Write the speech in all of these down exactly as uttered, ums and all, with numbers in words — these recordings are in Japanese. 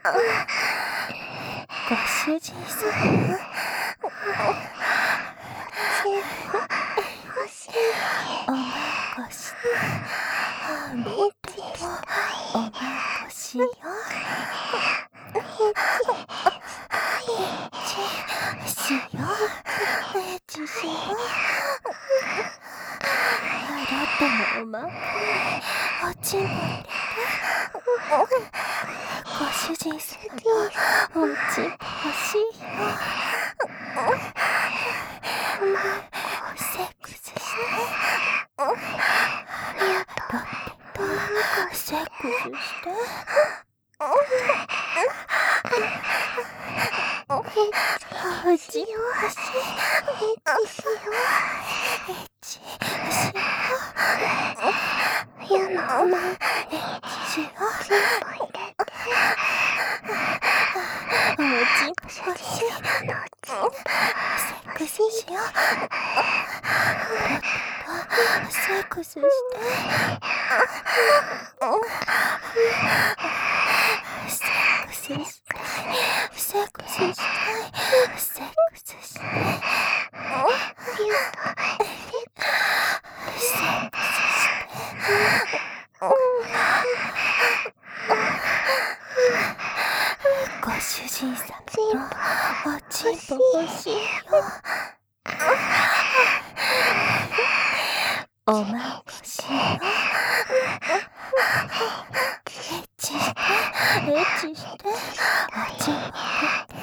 ご主人様。 欲しい。 おまごし。見てとおまごしよ。エッチしよう。エッチしよう。だってもおまんこにおちんぽ入れて。ご主人様のおちんぽ欲しいよ。セックスして。だってとセックスして。おちんぽ欲しい。エッチしよう。エッチしよう。 冬のおまんこにエッチしよう。 チンポ入れて。 おちんぽ欲しい。 あのチンポセックスしよう。セックスして。セックスしたい。セックスしたい。セックスしたい。 冬のセックスして。ご主人様のおちんぽ欲しいよ。おまんこしよ。エッチして、エッチして、おちんぽ入れて。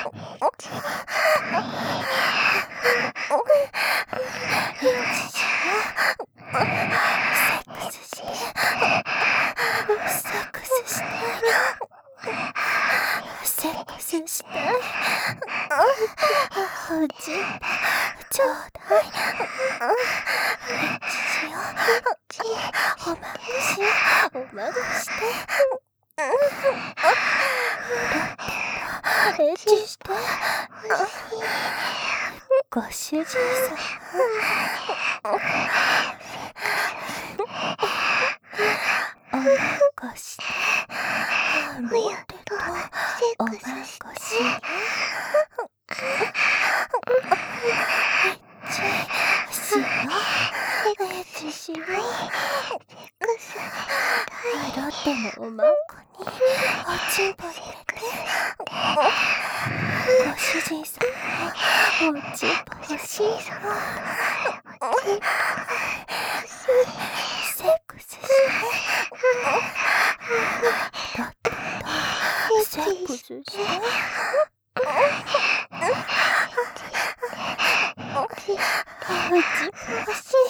エッチしよう。セックスして。セックスしたい。セックスしたい。おちんぽちょうだい。エッチしよう。おまんこしよう。おまんこして。エッチして。ご主人様。おまんこして。見てとおまんこしよう。エッチしよう。エッチしよう。だってもおまんこにおちんぽ入れて。ご主人様のおちんぽ欲しいよ。セックスして。だってとセックスして。おちんぽ欲しい。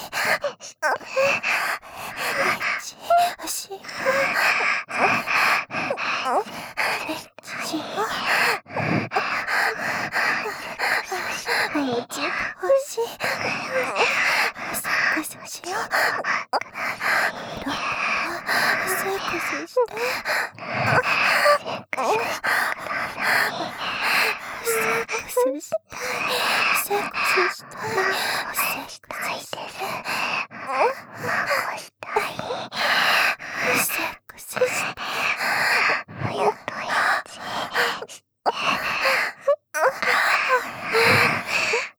エッチしよう。エッチしよう。おちんぽ欲